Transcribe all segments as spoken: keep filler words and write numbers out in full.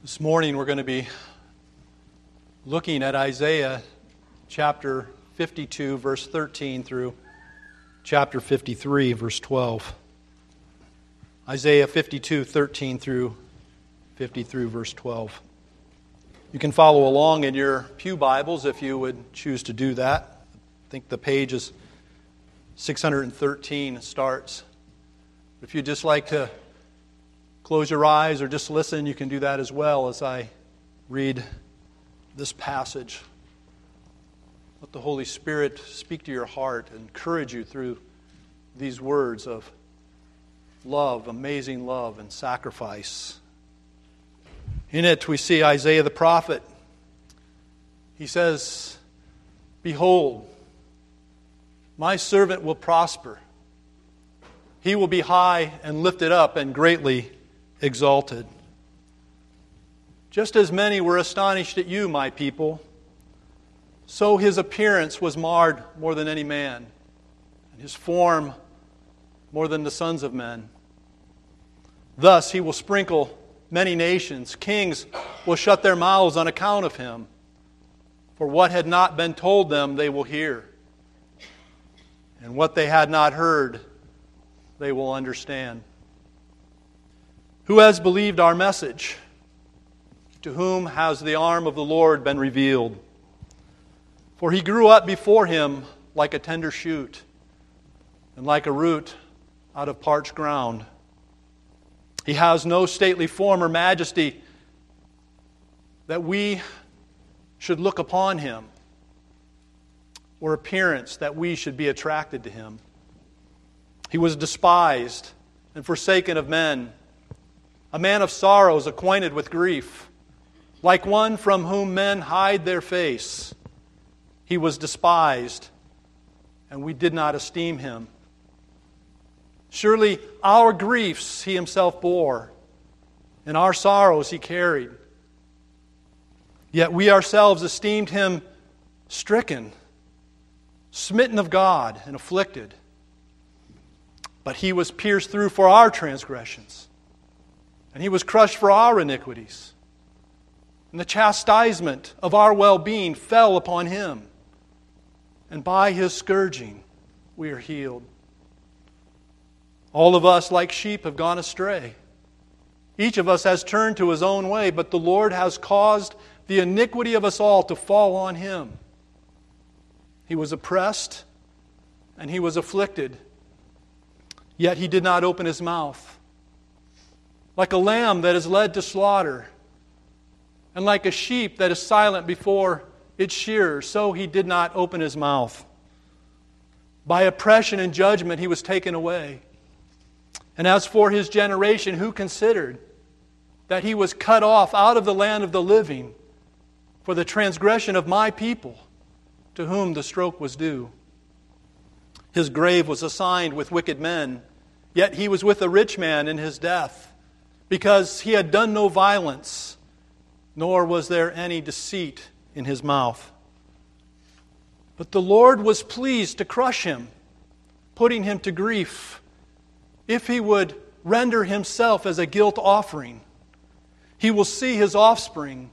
This morning we're going to be looking at Isaiah chapter fifty-two, verse thirteen through chapter fifty-three, verse twelve. Isaiah fifty-two, thirteen through fifty-three, verse twelve. You can follow along in your pew Bibles if you would choose to do that. I think the page is six hundred thirteen. It starts. If you'd just like to close your eyes or just listen, you can do that as well as I read this passage. Let the Holy Spirit speak to your heart and encourage you through these words of love, amazing love and sacrifice. In it we see Isaiah the prophet. He says, "Behold, my servant will prosper. He will be high and lifted up and greatly exalted. Just as many were astonished at you, my people, so his appearance was marred more than any man, and his form more than the sons of men. Thus he will sprinkle many nations. Kings will shut their mouths on account of him. For what had not been told them they will hear, and what they had not heard they will understand. Who has believed our message? To whom has the arm of the Lord been revealed? For he grew up before him like a tender shoot, and like a root out of parched ground. He has no stately form or majesty that we should look upon him, or appearance that we should be attracted to him. He was despised and forsaken of men, a man of sorrows, acquainted with grief. Like one from whom men hide their face, he was despised, and we did not esteem him. Surely our griefs he himself bore, and our sorrows he carried. Yet we ourselves esteemed him stricken, smitten of God, and afflicted. But he was pierced through for our transgressions, and he was crushed for our iniquities. And the chastisement of our well-being fell upon him, and by his scourging we are healed. All of us, like sheep, have gone astray. Each of us has turned to his own way, but the Lord has caused the iniquity of us all to fall on him. He was oppressed, and he was afflicted, yet he did not open his mouth. Like a lamb that is led to slaughter, and like a sheep that is silent before its shearer, so he did not open his mouth. By oppression and judgment he was taken away. And as for his generation, who considered that he was cut off out of the land of the living for the transgression of my people, to whom the stroke was due? His grave was assigned with wicked men, yet he was with a rich man in his death, because he had done no violence, nor was there any deceit in his mouth. But the Lord was pleased to crush him, putting him to grief, if he would render himself as a guilt offering. He will see his offspring.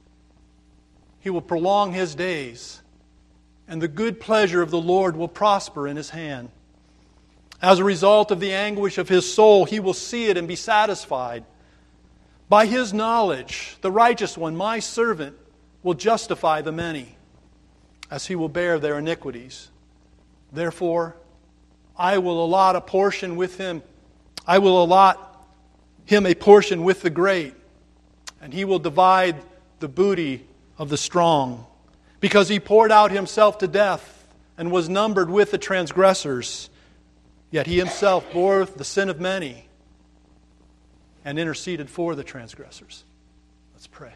He will prolong his days, and the good pleasure of the Lord will prosper in his hand. As a result of the anguish of his soul, he will see it and be satisfied. By his knowledge, the righteous one, my servant, will justify the many, as he will bear their iniquities. Therefore, I will allot a portion with him. I will allot him a portion with the great, and he will divide the booty of the strong, because he poured out himself to death and was numbered with the transgressors. Yet he himself bore the sin of many and interceded for the transgressors." Let's pray.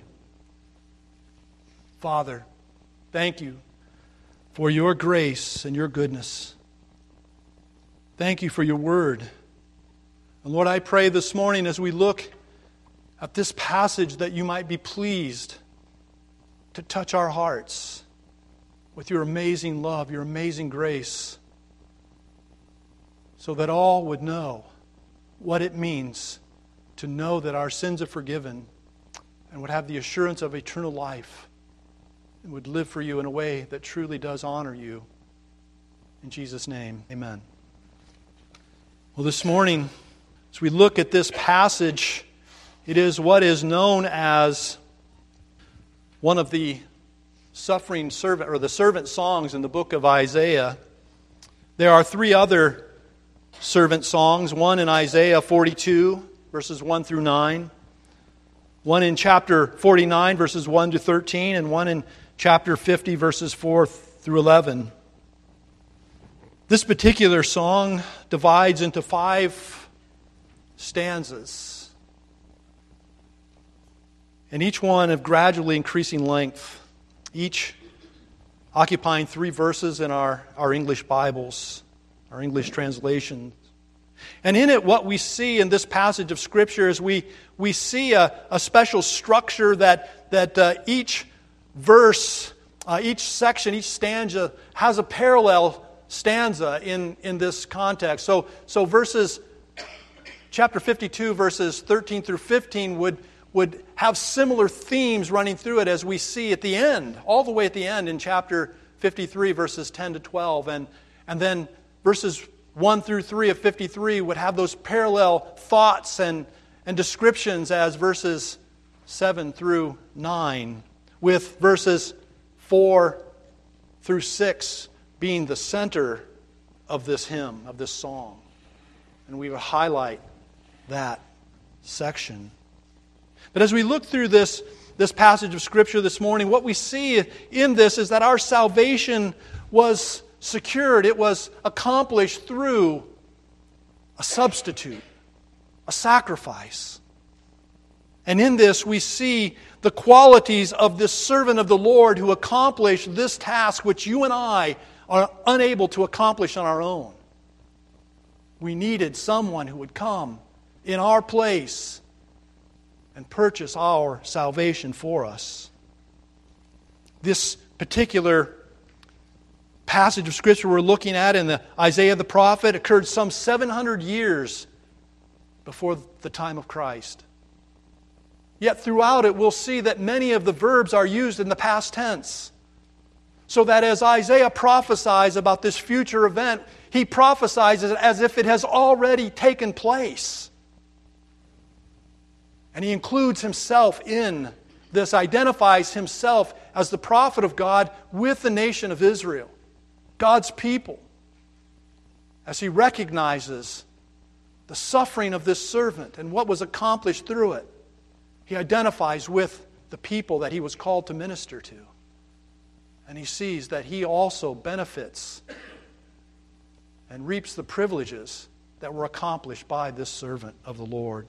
Father, thank you for your grace and your goodness. Thank you for your word. And Lord, I pray this morning as we look at this passage that you might be pleased to touch our hearts with your amazing love, your amazing grace, so that all would know what it means to know that our sins are forgiven and would have the assurance of eternal life and would live for you in a way that truly does honor you. In Jesus' name, amen. Well, this morning, as we look at this passage, it is what is known as one of the suffering servant, or the servant songs in the book of Isaiah. There are three other servant songs, one in Isaiah forty-two, verses one through nine, one in chapter forty-nine, verses one to thirteen, and one in chapter fifty, verses four through eleven. This particular song divides into five stanzas, and each one of gradually increasing length, each occupying three verses in our, our English Bibles, our English translations. And in it, what we see in this passage of Scripture is we, we see a, a special structure that, that uh, each verse, uh, each section, each stanza has a parallel stanza in, in this context. So, so verses, chapter fifty-two, verses thirteen through fifteen would, would have similar themes running through it as we see at the end, all the way at the end in chapter fifty-three, verses ten to twelve. And, and then verses one through three of fifty-three would have those parallel thoughts and, and descriptions as verses seven through nine, with verses four through six being the center of this hymn, of this song. And we would highlight that section. But as we look through this, this passage of Scripture this morning, what we see in this is that our salvation was secured. It was accomplished through a substitute, a sacrifice. And in this we see the qualities of this servant of the Lord who accomplished this task which you and I are unable to accomplish on our own. We needed someone who would come in our place and purchase our salvation for us. This particular passage of Scripture we're looking at in the Isaiah the prophet occurred some seven hundred years before the time of Christ. Yet throughout it we'll see that many of the verbs are used in the past tense. So that as Isaiah prophesies about this future event, he prophesies it as if it has already taken place. And he includes himself in this, identifies himself as the prophet of God with the nation of Israel, God's people, as he recognizes the suffering of this servant and what was accomplished through it. He identifies with the people that he was called to minister to. And he sees that he also benefits and reaps the privileges that were accomplished by this servant of the Lord.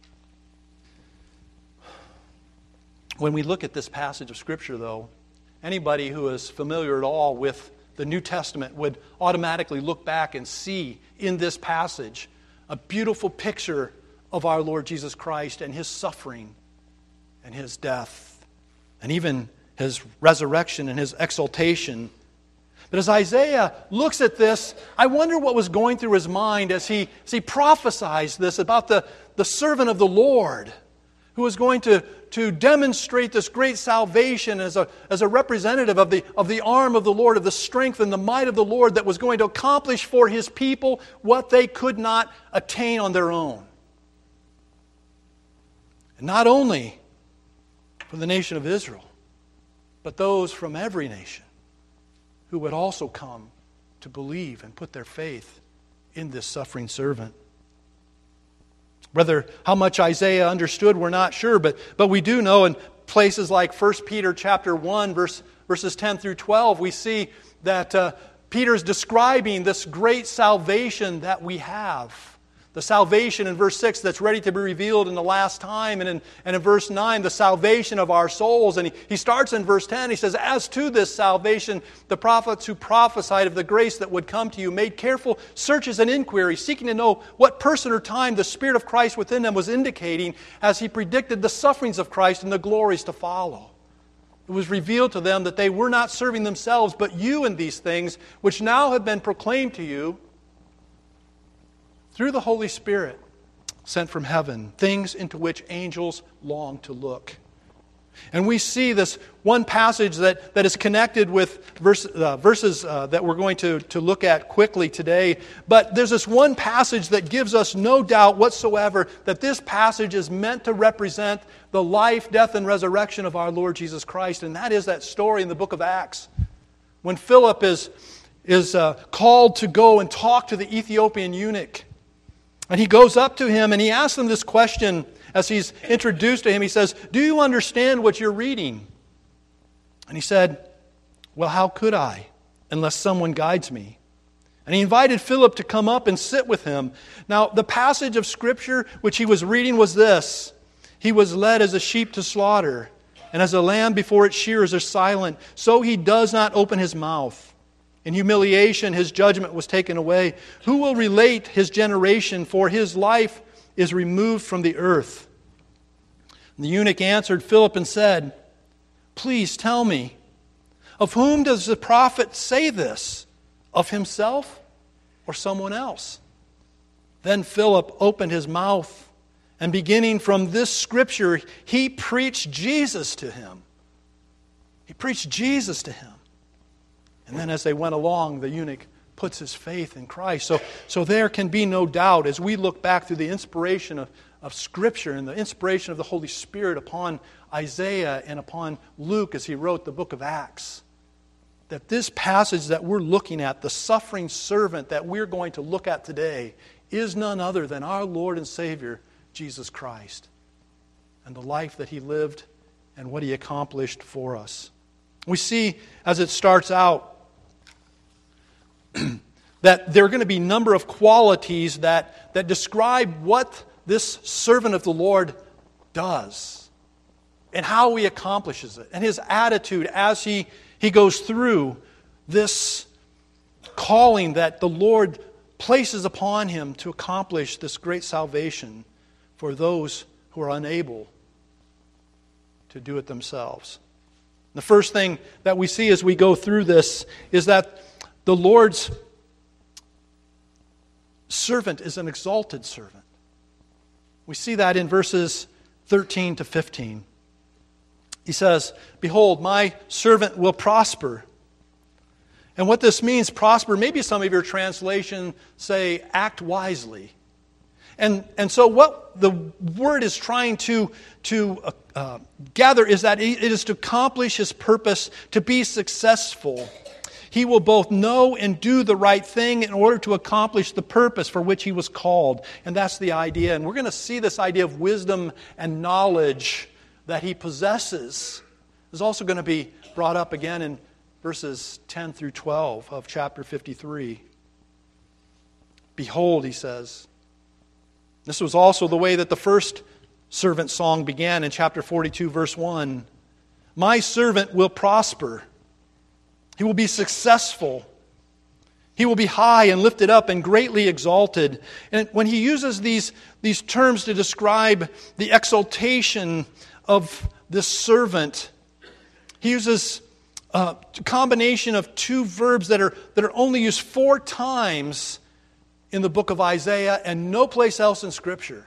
When we look at this passage of Scripture, though, anybody who is familiar at all with the New Testament would automatically look back and see in this passage a beautiful picture of our Lord Jesus Christ and His suffering and His death, and even His resurrection and His exaltation. But as Isaiah looks at this, I wonder what was going through his mind as he, as he prophesies this about the, the servant of the Lord who was going to, to demonstrate this great salvation as a, as a representative of the, of the arm of the Lord, of the strength and the might of the Lord that was going to accomplish for His people what they could not attain on their own. And not only for the nation of Israel, but those from every nation who would also come to believe and put their faith in this suffering servant. Whether how much Isaiah understood, we're not sure, but, but we do know in places like First Peter chapter one, verse, verses ten through twelve, we see that uh, Peter's describing this great salvation that we have. The salvation in verse six that's ready to be revealed in the last time. And in, and in verse nine, the salvation of our souls. And he, he starts in verse ten. He says, as to this salvation, the prophets who prophesied of the grace that would come to you made careful searches and inquiries, seeking to know what person or time the Spirit of Christ within them was indicating as He predicted the sufferings of Christ and the glories to follow. It was revealed to them that they were not serving themselves, but you in these things, which now have been proclaimed to you through the Holy Spirit sent from heaven, things into which angels long to look. And we see this one passage that, that is connected with verse, uh, verses uh, that we're going to, to look at quickly today. But there's this one passage that gives us no doubt whatsoever that this passage is meant to represent the life, death, and resurrection of our Lord Jesus Christ. And that is that story in the book of Acts. When Philip is, is uh, called to go and talk to the Ethiopian eunuch. And he goes up to him and he asks him this question. As he's introduced to him, he says, "Do you understand what you're reading?" And he said, "Well, how could I, unless someone guides me?" And he invited Philip to come up and sit with him. Now, the passage of Scripture which he was reading was this: "He was led as a sheep to slaughter, and as a lamb before its shearers are silent, so he does not open his mouth. In humiliation his judgment was taken away. Who will relate his generation? For his life is removed from the earth." And the eunuch answered Philip and said, "Please tell me, of whom does the prophet say this? Of himself or someone else?" Then Philip opened his mouth, and beginning from this scripture, he preached Jesus to him. He preached Jesus to him. And then as they went along, the eunuch puts his faith in Christ. So, so there can be no doubt, as we look back through the inspiration of, of Scripture and the inspiration of the Holy Spirit upon Isaiah and upon Luke as he wrote the book of Acts, that this passage that we're looking at, the suffering servant that we're going to look at today, is none other than our Lord and Savior, Jesus Christ, and the life that He lived and what He accomplished for us. We see, as it starts out, that there are going to be a number of qualities that, that describe what this servant of the Lord does and how he accomplishes it, and his attitude as he, he goes through this calling that the Lord places upon him to accomplish this great salvation for those who are unable to do it themselves. The first thing that we see as we go through this is that the Lord's servant is an exalted servant. We see that in verses thirteen to fifteen. He says, "Behold, my servant will prosper." And what this means, prosper, maybe some of your translations say act wisely. And, and so what the word is trying to, to uh, uh, gather is that it is to accomplish his purpose, to be successful. He will both know and do the right thing in order to accomplish the purpose for which he was called. And that's the idea. And we're going to see this idea of wisdom and knowledge that he possesses is also going to be brought up again in verses ten through twelve of chapter fifty-three. "Behold," he says. This was also the way that the first servant song began in chapter forty-two, verse one. "My servant will prosper. He will be successful. He will be high and lifted up and greatly exalted." And when he uses these, these terms to describe the exaltation of this servant, he uses a combination of two verbs that are, that are only used four times in the book of Isaiah and no place else in Scripture.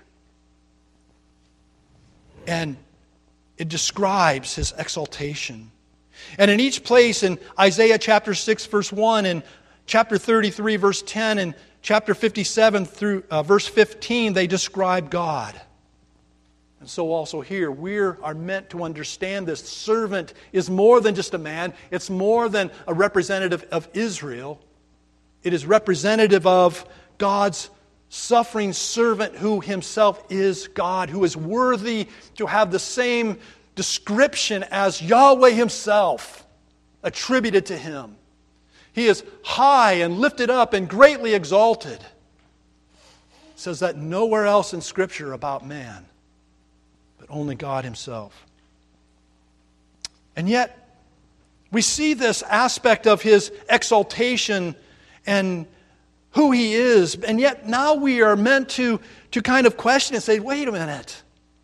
And it describes his exaltation. And in each place, in Isaiah chapter six, verse one, and chapter thirty-three, verse ten, and chapter fifty-seven through uh, verse fifteen, they describe God. And so also here, we are meant to understand this servant is more than just a man. It's more than a representative of Israel. It is representative of God's suffering servant who himself is God, who is worthy to have the same description as Yahweh himself attributed to him. He is high and lifted up and greatly exalted. It says that nowhere else in Scripture about man, but only God himself. And yet, we see this aspect of his exaltation and who he is, and yet now we are meant to, to kind of question and say, wait a minute.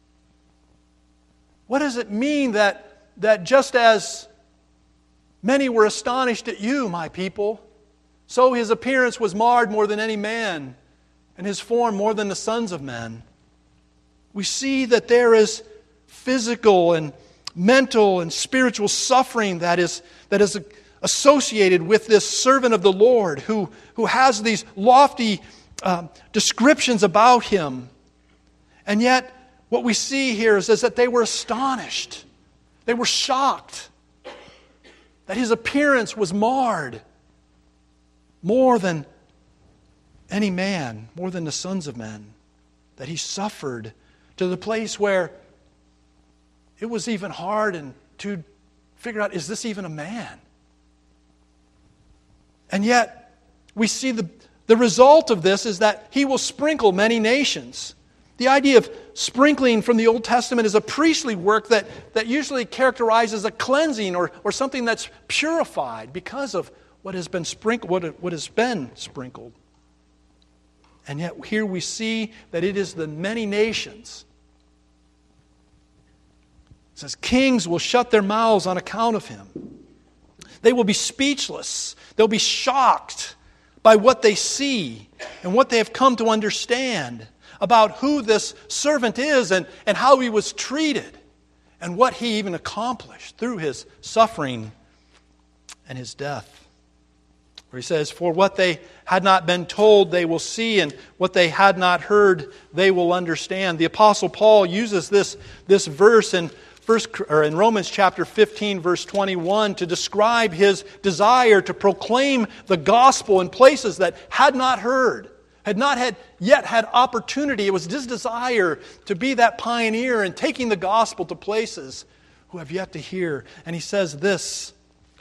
What does it mean that, that just as many were astonished at you, my people, so his appearance was marred more than any man, and his form more than the sons of men? We see that there is physical and mental and spiritual suffering that is, that is associated with this servant of the Lord who, who has these lofty uh, descriptions about him. And yet, what we see here is, is that they were astonished. They were shocked that his appearance was marred more than any man, more than the sons of men, that he suffered to the place where it was even hard and to figure out, is this even a man? And yet, we see the, the result of this is that he will sprinkle many nations. The idea of sprinkling from the Old Testament is a priestly work that, that usually characterizes a cleansing or, or something that's purified because of what has been sprinkled, what, what has been sprinkled. And yet here we see that it is the many nations. It says, kings will shut their mouths on account of him. They will be speechless. They'll be shocked by what they see and what they have come to understand about who this servant is and, and how he was treated and what he even accomplished through his suffering and his death. Where he says, for what they had not been told, they will see, and what they had not heard, they will understand. The Apostle Paul uses this, this verse in, first, or in Romans chapter fifteen, verse twenty-one, to describe his desire to proclaim the gospel in places that had not heard, had not had yet had opportunity. It was his desire to be that pioneer in taking the gospel to places who have yet to hear. And he says this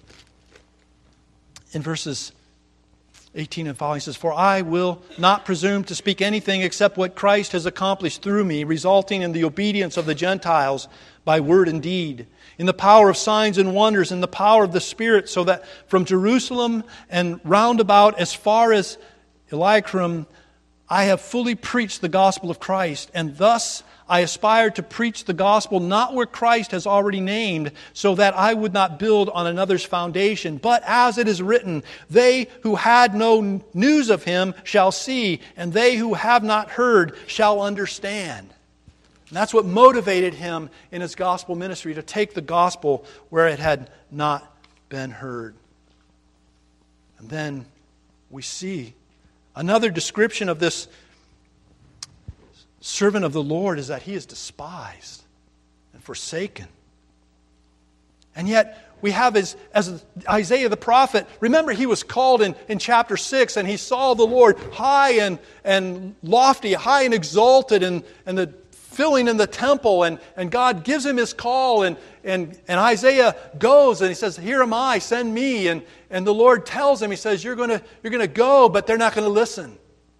in verses eighteen and following. He says, for I will not presume to speak anything except what Christ has accomplished through me, resulting in the obedience of the Gentiles by word and deed, in the power of signs and wonders, in the power of the Spirit, so that from Jerusalem and round about as far as Illyricum, I have fully preached the gospel of Christ, and thus I aspire to preach the gospel not where Christ has already named, so that I would not build on another's foundation. But as it is written, they who had no news of him shall see, and they who have not heard shall understand. And that's what motivated him in his gospel ministry, to take the gospel where it had not been heard. And then we see another description of this servant of the Lord is that he is despised and forsaken. And yet we have as, as Isaiah the prophet, remember he was called in, in chapter six, and he saw the Lord high and, and lofty, high and exalted, and, and the filling in the temple, and, and God gives him his call, and, and, and Isaiah goes and he says, here am I, send me. And, and the Lord tells him, he says, you're going to, you're going to go, but they're not going to listen.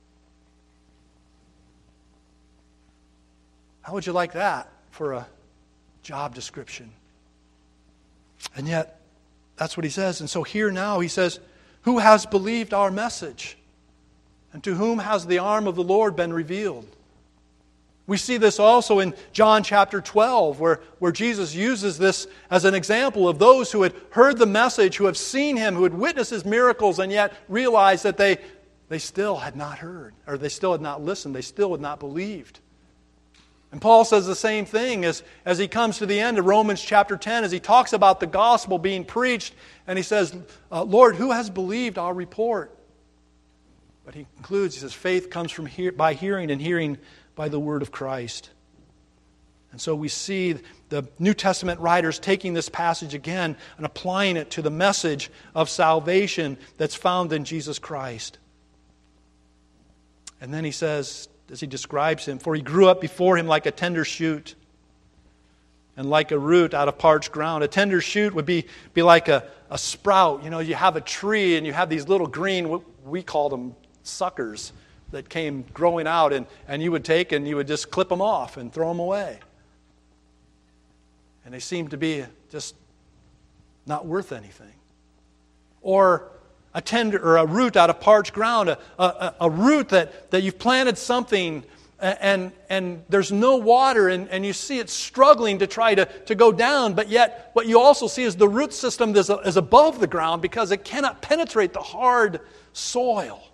How would you like that for a job description? And yet, that's what he says. And so here now he says, who has believed our message? And to whom has the arm of the Lord been revealed? We see this also in John chapter twelve, where, where Jesus uses this as an example of those who had heard the message, who have seen him, who had witnessed his miracles, and yet realized that they, they still had not heard, or they still had not listened, they still had not believed. And Paul says the same thing as, as he comes to the end of Romans chapter ten, as he talks about the gospel being preached, and he says, uh, Lord, who has believed our report? But he concludes, he says, faith comes from hear, by hearing, and hearing by the word of Christ. And so we see the New Testament writers taking this passage again and applying it to the message of salvation that's found in Jesus Christ. And then he says, as he describes him, for he grew up before him like a tender shoot and like a root out of parched ground. A tender shoot would be, be like a, a sprout. You know, you have a tree and you have these little green, we call them suckers, that came growing out, and, and you would take and you would just clip them off and throw them away. And they seem to be just not worth anything. Or a tender or a root out of parched ground, a, a, a root that, that you've planted something and, and there's no water, and, and you see it struggling to try to, to go down, but yet what you also see is the root system is, is above the ground because it cannot penetrate the hard soil.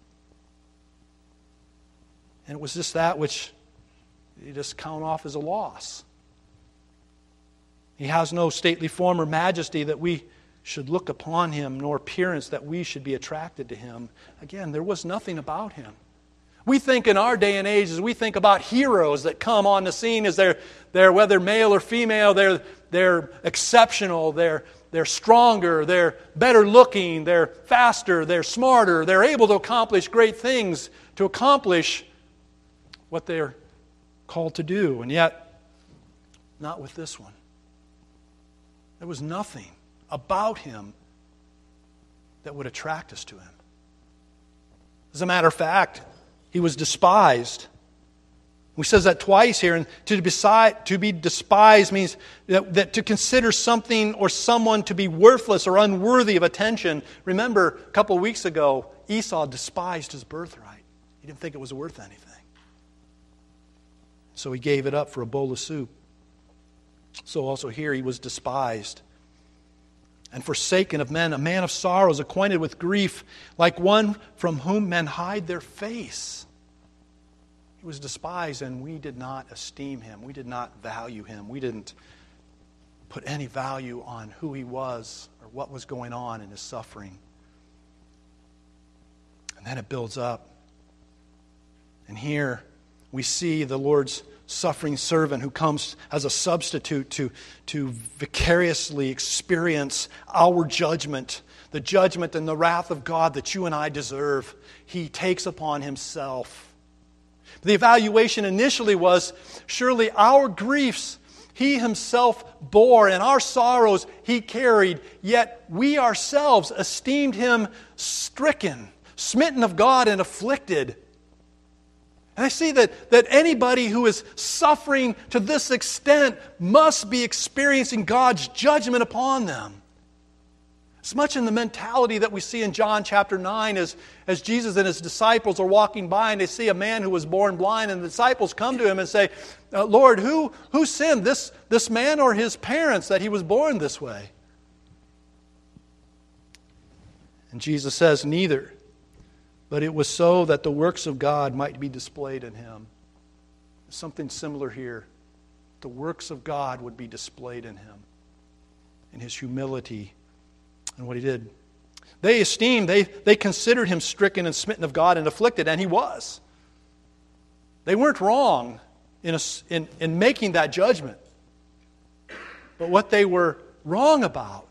And it was just that which you just count off as a loss. He has no stately form or majesty that we should look upon him, nor appearance that we should be attracted to him. Again, there was nothing about him. We think in our day and age, as we think about heroes that come on the scene, as they're, they're whether male or female, they're, they're exceptional, they're, they're stronger, they're better looking, they're faster, they're smarter, they're able to accomplish great things, to accomplish what they're called to do. And yet, not with this one. There was nothing about him that would attract us to him. As a matter of fact, he was despised. He says that twice here. And to, beside, to be despised means that, that to consider something or someone to be worthless or unworthy of attention. Remember, a couple of weeks ago, Esau despised his birthright. He didn't think it was worth anything. So he gave it up for a bowl of soup. So also here he was despised and forsaken of men, a man of sorrows, acquainted with grief, like one from whom men hide their face. He was despised, and we did not esteem him. We did not value him. We didn't put any value on who he was or what was going on in his suffering. And then it builds up. And here we see the Lord's suffering servant who comes as a substitute to, to vicariously experience our judgment, the judgment and the wrath of God that you and I deserve. He takes upon himself. The evaluation initially was, surely our griefs he himself bore, and our sorrows he carried, yet we ourselves esteemed him stricken, smitten of God, and afflicted. And I see that, that anybody who is suffering to this extent must be experiencing God's judgment upon them. It's much in the mentality that we see in John chapter nine as, as Jesus and his disciples are walking by and they see a man who was born blind, and the disciples come to him and say, Lord, who, who sinned, this, this man or his parents, that he was born this way? And Jesus says, neither. But it was so that the works of God might be displayed in him. Something similar here. The works of God would be displayed in him, in his humility and what he did. They esteemed, they, they considered him stricken and smitten of God and afflicted, and he was. They weren't wrong in, a, in, in making that judgment. But what they were wrong about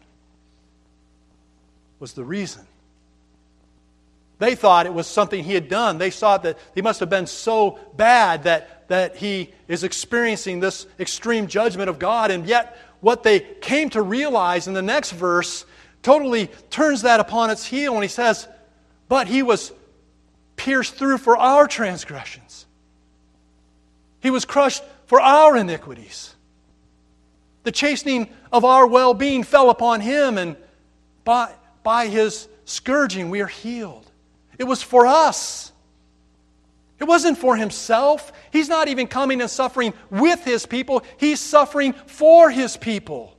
was the reason. They thought it was something he had done. They thought that he must have been so bad that, that he is experiencing this extreme judgment of God. And yet, what they came to realize in the next verse totally turns that upon its heel. And he says, but he was pierced through for our transgressions. He was crushed for our iniquities. The chastening of our well-being fell upon him, and by, by his scourging we are healed. It was for us. It wasn't for himself. He's not even coming and suffering with his people. He's suffering for his people.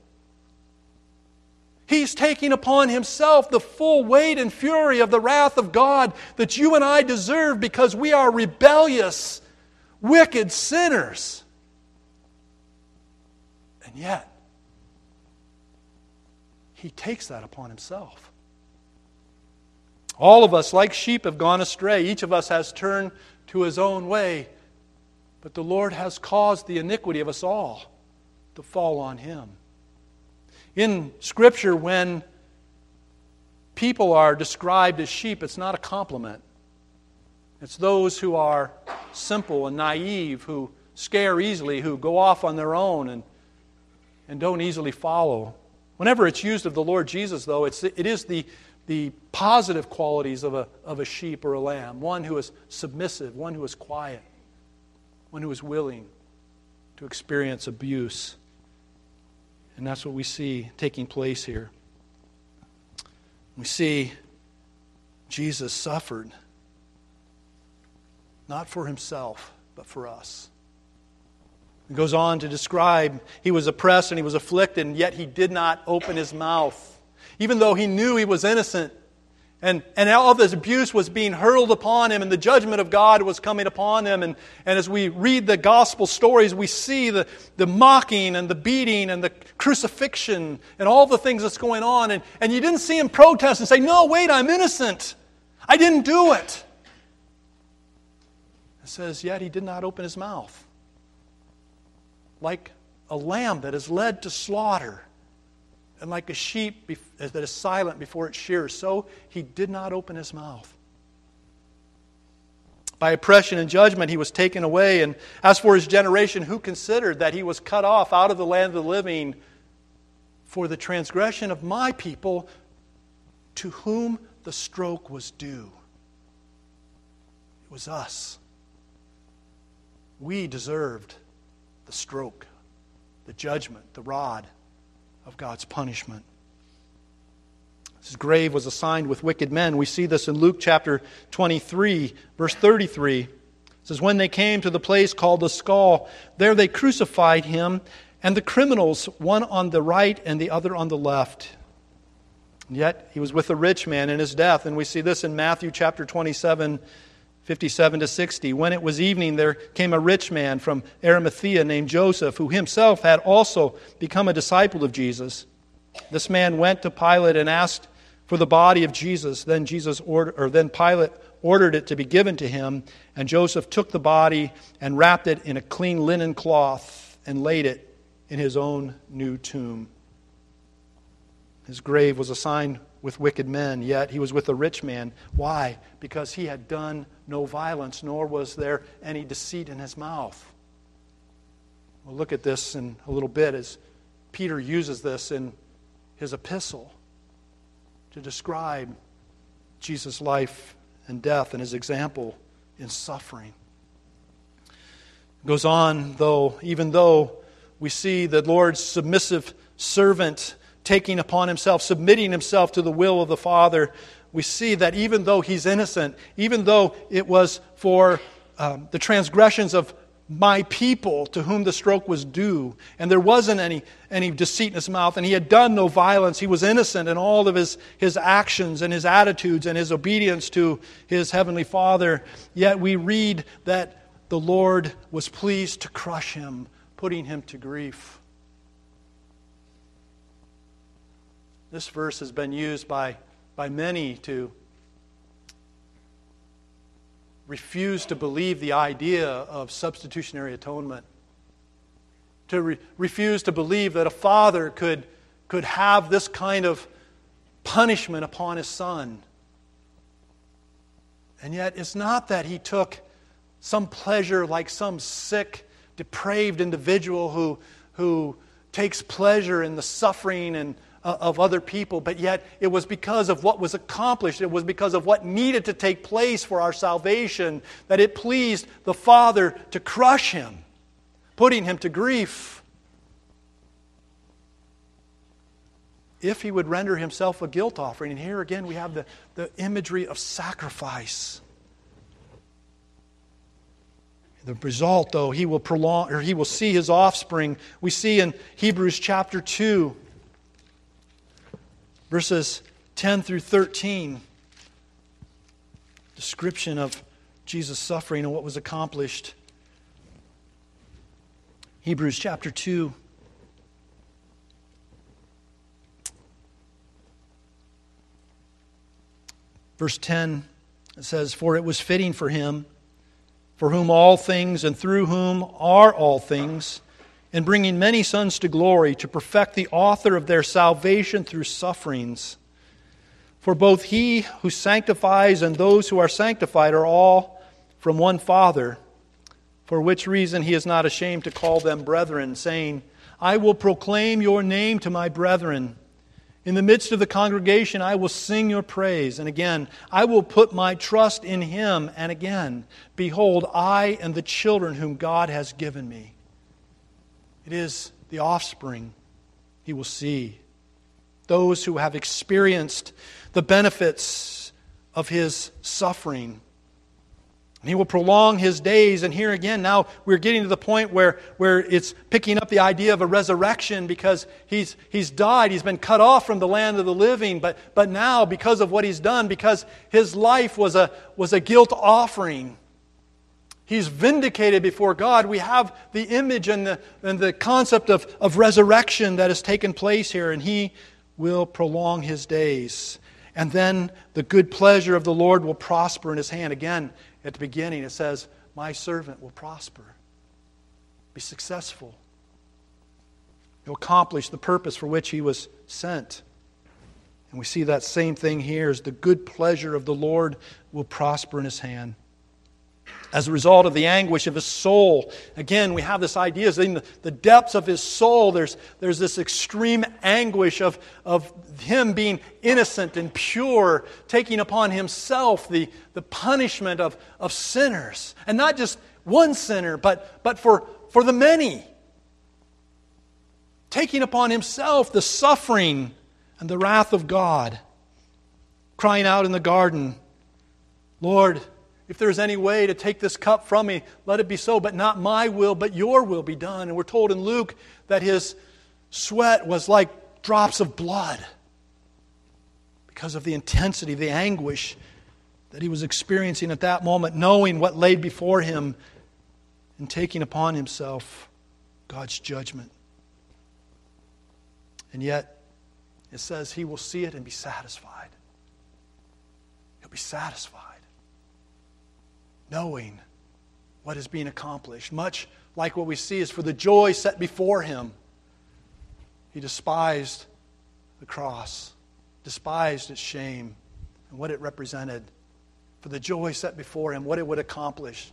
He's taking upon himself the full weight and fury of the wrath of God that you and I deserve because we are rebellious, wicked sinners. And yet, he takes that upon himself. All of us, like sheep, have gone astray. Each of us has turned to his own way. But the Lord has caused the iniquity of us all to fall on him. In Scripture, when people are described as sheep, it's not a compliment. It's those who are simple and naive, who scare easily, who go off on their own and, and don't easily follow. Whenever it's used of the Lord Jesus, though, it's, it is the the positive qualities of a, of a sheep or a lamb. One who is submissive, one who is quiet, one who is willing to experience abuse. And that's what we see taking place here. We see Jesus suffered, not for himself, but for us. He goes on to describe he was oppressed and he was afflicted, and yet he did not open his mouth. Even though he knew he was innocent, And, and all of this abuse was being hurled upon him, and the judgment of God was coming upon him. And, and as we read the gospel stories, we see the, the mocking and the beating and the crucifixion and all the things that's going on. And, and you didn't see him protest and say, "No, wait, I'm innocent. I didn't do it." It says, yet he did not open his mouth. Like a lamb that is led to slaughter, and like a sheep that is silent before its shears, so he did not open his mouth. By oppression and judgment he was taken away. And as for his generation, who considered that he was cut off out of the land of the living for the transgression of my people, to whom the stroke was due? It was us. We deserved the stroke, the judgment, the rod of God's punishment. His grave was assigned with wicked men. We see this in Luke chapter twenty-three, verse thirty-three. It says, "When they came to the place called the Skull, there they crucified him, and the criminals, one on the right and the other on the left. Yet he was with a rich man in his death." And we see this in Matthew chapter twenty-seven, fifty-seven to sixty. "When it was evening, there came a rich man from Arimathea named Joseph, who himself had also become a disciple of Jesus. This man went to Pilate and asked for the body of Jesus. Then Jesus ordered, or then Pilate ordered it to be given to him, and Joseph took the body and wrapped it in a clean linen cloth and laid it in his own new tomb. His grave was assigned with wicked men, yet he was with a rich man." Why? Because he had done no violence, nor was there any deceit in his mouth. We'll look at this in a little bit as Peter uses this in his epistle to describe Jesus' life and death and his example in suffering. It goes on, though, even though we see the Lord's submissive servant taking upon himself, submitting himself to the will of the Father, we see that even though he's innocent, even though it was for um, the transgressions of my people to whom the stroke was due, and there wasn't any, any deceit in his mouth, and he had done no violence, he was innocent in all of his, his actions and his attitudes and his obedience to his heavenly Father, yet we read that the Lord was pleased to crush him, putting him to grief. This verse has been used by, by many to refuse to believe the idea of substitutionary atonement. To re- refuse to believe that a father could, could have this kind of punishment upon his son. And yet it's not that he took some pleasure like some sick, depraved individual who, who takes pleasure in the suffering and of other people, but yet it was because of what was accomplished, it was because of what needed to take place for our salvation, that it pleased the Father to crush him, putting him to grief. If he would render himself a guilt offering, and here again we have the, the imagery of sacrifice. The result, though, he will prolong, or he will see his offspring. We see in Hebrews chapter two, verses ten through thirteen, description of Jesus' suffering and what was accomplished. Hebrews chapter two. Verse ten, it says, "For it was fitting for him, for whom all things and through whom are all things, in bringing many sons to glory, to perfect the author of their salvation through sufferings. For both he who sanctifies and those who are sanctified are all from one Father, for which reason he is not ashamed to call them brethren, saying, I will proclaim your name to my brethren. In the midst of the congregation I will sing your praise. And again, I will put my trust in him. And again, behold, I and the children whom God has given me." It is the offspring he will see. Those who have experienced the benefits of his suffering. And He will prolong His days. And here again, now we're getting to the point where, where it's picking up the idea of a resurrection, because he's, he's died. He's been cut off from the land of the living. But, but now, because of what He's done, because His life was a, was a guilt offering, He's vindicated before God. We have the image and the, and the concept of, of resurrection that has taken place here. And He will prolong His days. And then the good pleasure of the Lord will prosper in His hand. Again, at the beginning it says, my servant will prosper, be successful. He'll accomplish the purpose for which he was sent. And we see that same thing here, as the good pleasure of the Lord will prosper in His hand. As a result of the anguish of his soul, again, we have this idea, in the, the depths of his soul, there's, there's this extreme anguish of, of him being innocent and pure, taking upon himself the, the punishment of, of sinners. And not just one sinner, but, but for, for the many. Taking upon himself the suffering and the wrath of God. Crying out in the garden, Lord, if there's any way to take this cup from me, let it be so, but not my will, but your will be done. And we're told in Luke that his sweat was like drops of blood because of the intensity, the anguish that he was experiencing at that moment, knowing what lay before him and taking upon himself God's judgment. And yet, it says he will see it and be satisfied. He'll be satisfied, knowing what is being accomplished. Much like what we see is for the joy set before him, he despised the cross, despised its shame and what it represented. For the joy set before him, what it would accomplish,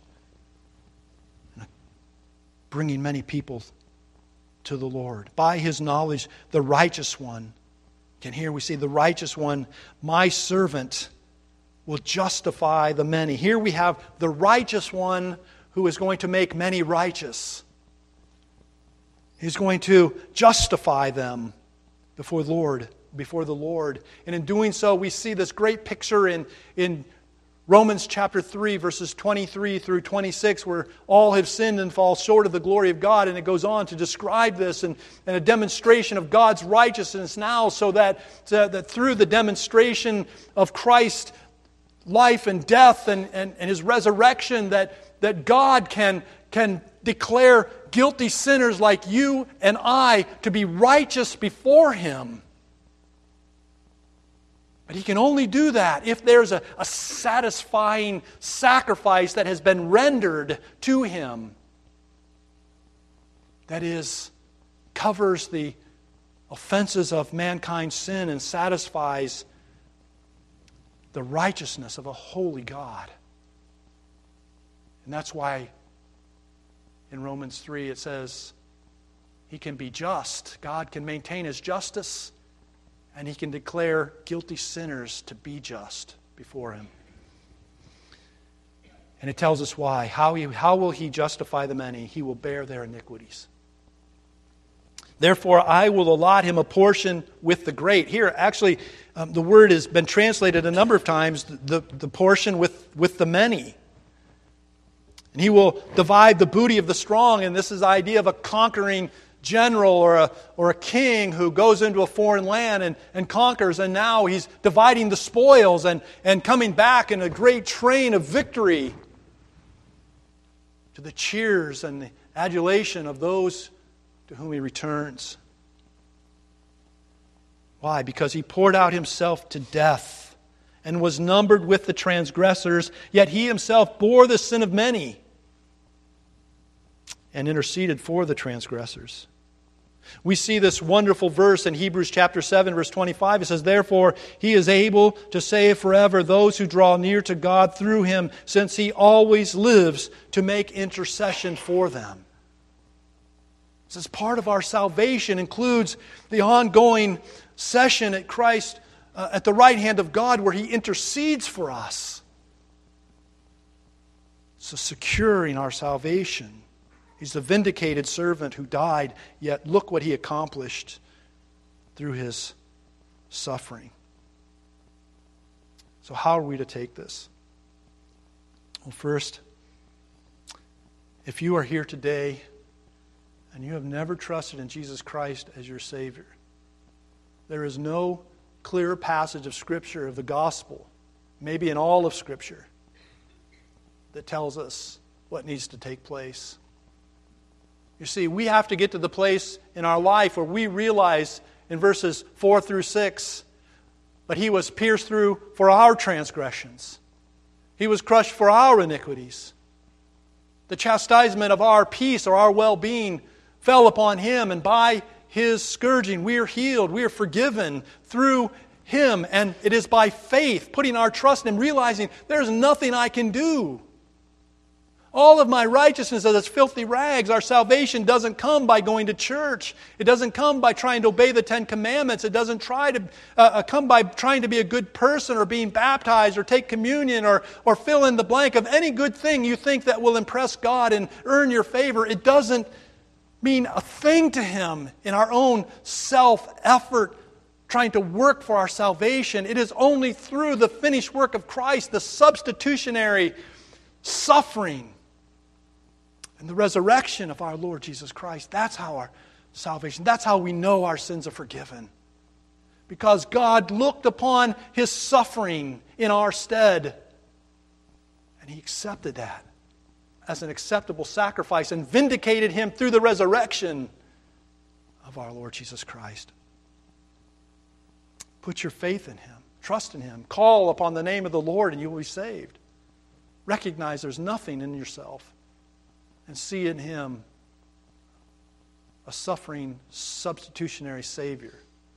bringing many people to the Lord. By his knowledge, the righteous one, and here we see the righteous one, my servant, will justify the many. Here we have the righteous one who is going to make many righteous. He's going to justify them before the Lord, before the Lord. And in doing so, we see this great picture in, in Romans chapter three, verses twenty-three through twenty-six, where all have sinned and fall short of the glory of God. And it goes on to describe this and, and a demonstration of God's righteousness now, so that, so that through the demonstration of Christ, life and death and, and, and His resurrection, that, that God can, can declare guilty sinners like you and I to be righteous before Him. But He can only do that if there's a, a satisfying sacrifice that has been rendered to Him. That is, covers the offenses of mankind's sin and satisfies the righteousness of a holy God. And that's why in Romans three it says He can be just. God can maintain His justice, and He can declare guilty sinners to be just before Him. And it tells us why. How, he, how will He justify the many? He will bear their iniquities. Therefore, I will allot him a portion with the great. Here, actually, um, the word has been translated a number of times, the, the portion with, with the many. And he will divide the booty of the strong. And this is the idea of a conquering general or a, or a king who goes into a foreign land and, and conquers. And now he's dividing the spoils and, and coming back in a great train of victory to the cheers and the adulation of those to whom he returns. Why? Because he poured out himself to death and was numbered with the transgressors, yet he himself bore the sin of many and interceded for the transgressors. We see this wonderful verse in Hebrews chapter seven, verse twenty-five. It says, therefore, He is able to save forever those who draw near to God through Him, since He always lives to make intercession for them. As part of our salvation includes the ongoing session at Christ, uh, at the right hand of God, where He intercedes for us. So securing our salvation. He's the vindicated servant who died, yet look what He accomplished through His suffering. So how are we to take this? Well, first, if you are here today and you have never trusted in Jesus Christ as your Savior, there is no clearer passage of Scripture, of the gospel, maybe in all of Scripture, that tells us what needs to take place. You see, we have to get to the place in our life where we realize in verses four through six, but He was pierced through for our transgressions. He was crushed for our iniquities. The chastisement of our peace or our well-being fell upon Him, and by His scourging we are healed, we are forgiven through Him. And it is by faith, putting our trust in Him, realizing there's nothing I can do. All of my righteousness is as filthy rags. Our salvation doesn't come by going to church. It doesn't come by trying to obey the Ten Commandments. It doesn't try to uh, come by trying to be a good person or being baptized or take communion or, or fill in the blank of any good thing you think that will impress God and earn your favor. It doesn't mean a thing to Him in our own self-effort, trying to work for our salvation. It is only through the finished work of Christ, the substitutionary suffering and the resurrection of our Lord Jesus Christ. That's how our salvation, that's how we know our sins are forgiven. Because God looked upon His suffering in our stead, and He accepted that as an acceptable sacrifice and vindicated Him through the resurrection of our Lord Jesus Christ. Put your faith in Him. Trust in Him. Call upon the name of the Lord and you will be saved. Recognize there's nothing in yourself and see in Him a suffering substitutionary Savior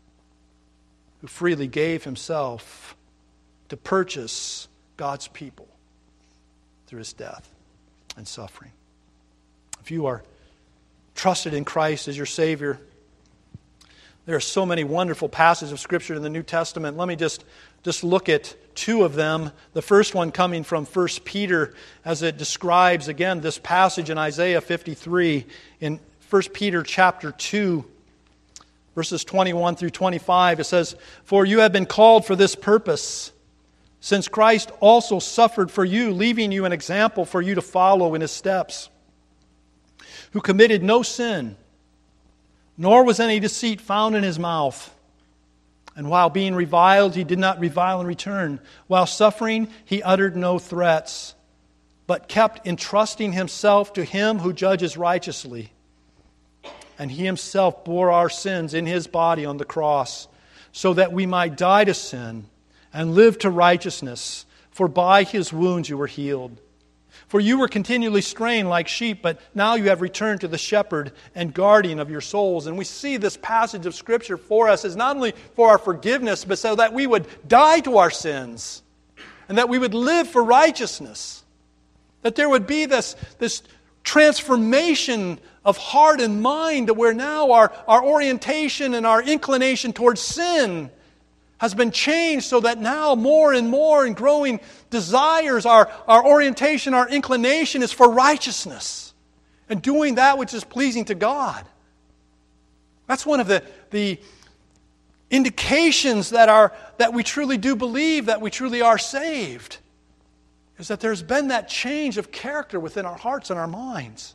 who freely gave Himself to purchase God's people through His death and suffering. If you are trusted in Christ as your Savior, there are so many wonderful passages of Scripture in the New Testament. Let me just, just look at two of them. The first one coming from First Peter, as it describes, again, this passage in Isaiah fifty-three. In First Peter chapter two, verses twenty-one through twenty-five, it says, "For you have been called for this purpose, since Christ also suffered for you, leaving you an example for you to follow in His steps, who committed no sin, nor was any deceit found in His mouth. And while being reviled, He did not revile in return. While suffering, He uttered no threats, but kept entrusting Himself to Him who judges righteously. And He Himself bore our sins in His body on the cross, so that we might die to sin and live to righteousness. For by His wounds you were healed. For you were continually straying like sheep, but now you have returned to the shepherd and guardian of your souls." And we see this passage of Scripture for us as not only for our forgiveness, but so that we would die to our sins and that we would live for righteousness. That there would be this, this transformation of heart and mind to where now our, our orientation and our inclination towards sin has been changed, so that now more and more in growing desires, our, our orientation, our inclination is for righteousness and doing that which is pleasing to God. That's one of the, the indications that, are, that we truly do believe that we truly are saved, is that there's been that change of character within our hearts and our minds.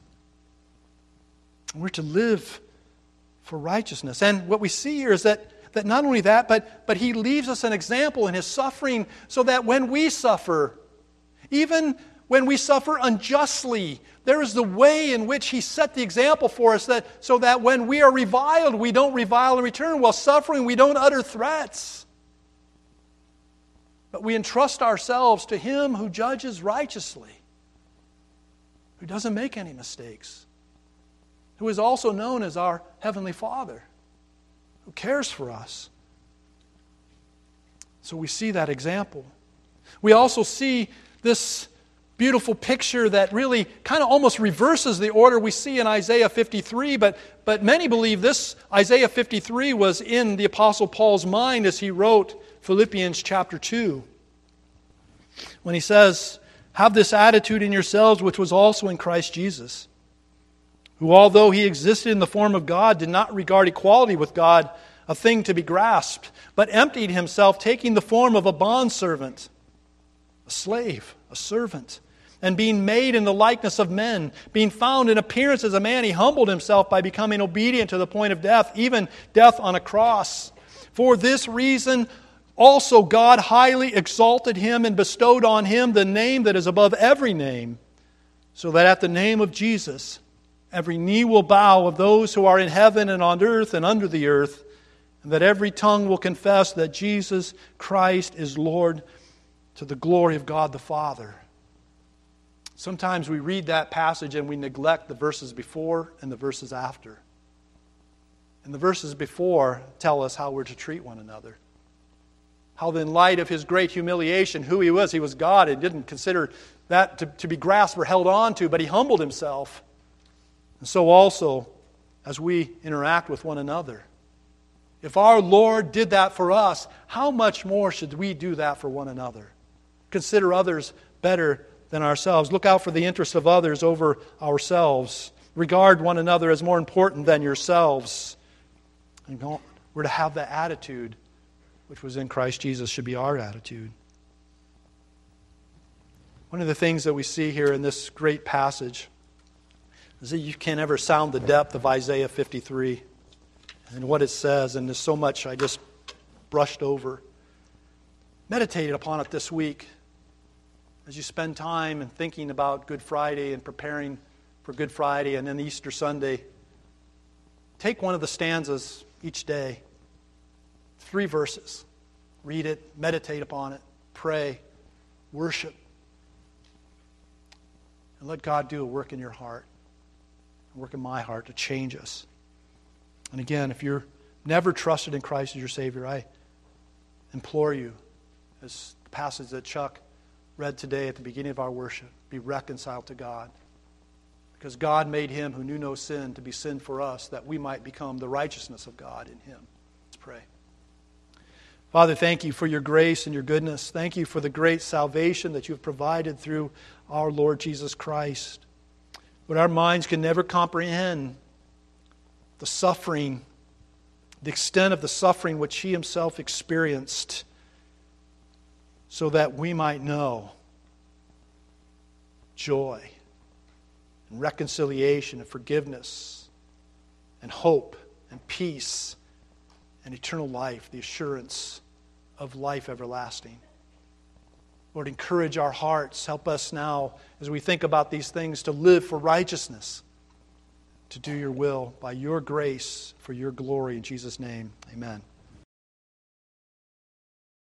We're to live for righteousness. And what we see here is that That not only that, but, but He leaves us an example in His suffering, so that when we suffer, even when we suffer unjustly, there is the way in which He set the example for us, that so that when we are reviled, we don't revile in return. While suffering, we don't utter threats. But we entrust ourselves to Him who judges righteously, who doesn't make any mistakes, who is also known as our Heavenly Father, who cares for us. So we see that example. We also see this beautiful picture that really kind of almost reverses the order we see in Isaiah fifty-three, but, but many believe this Isaiah fifty-three was in the Apostle Paul's mind as he wrote Philippians chapter two. When he says, "Have this attitude in yourselves which was also in Christ Jesus, who, although He existed in the form of God, did not regard equality with God a thing to be grasped, but emptied Himself, taking the form of a bondservant," a slave, a servant, And being made in the likeness of men, being found in appearance as a man, He humbled Himself by becoming obedient to the point of death, even death on a cross. For this reason also God highly exalted Him and bestowed on Him the name that is above every name, so that at the name of Jesus every knee will bow of those who are in heaven and on earth and under the earth, and that every tongue will confess that Jesus Christ is Lord, to the glory of God the Father. Sometimes we read that passage and we neglect the verses before and the verses after. And the verses before tell us how we're to treat one another. How in light of His great humiliation, who He was, He was God, and didn't consider that to, to be grasped or held on to, but He humbled Himself. And so also, as we interact with one another, if our Lord did that for us, how much more should we do that for one another? Consider others better than ourselves. Look out for the interests of others over ourselves. Regard one another as more important than yourselves. And we're to have that attitude which was in Christ Jesus should be our attitude. One of the things that we see here in this great passage is that you can't ever sound the depth of Isaiah fifty-three and what it says, and there's so much I just brushed over. Meditate upon it this week as you spend time in thinking about Good Friday and preparing for Good Friday and then Easter Sunday. Take one of the stanzas each day. Three verses. Read it, meditate upon it, pray, worship. And let God do a work in your heart, a work in my heart to change us. And again, if you're never trusted in Christ as your Savior, I implore you, as the passage that Chuck read today at the beginning of our worship, be reconciled to God. Because God made Him who knew no sin to be sin for us, that we might become the righteousness of God in Him. Let's pray. Father, thank You for Your grace and Your goodness. Thank You for the great salvation that You have provided through our Lord Jesus Christ. But our minds can never comprehend the suffering, the extent of the suffering which He Himself experienced, so that we might know joy and reconciliation and forgiveness and hope and peace and eternal life, the assurance of life everlasting. Lord, encourage our hearts. Help us now, as we think about these things, to live for righteousness, to do Your will by Your grace, for Your glory. In Jesus' name, amen.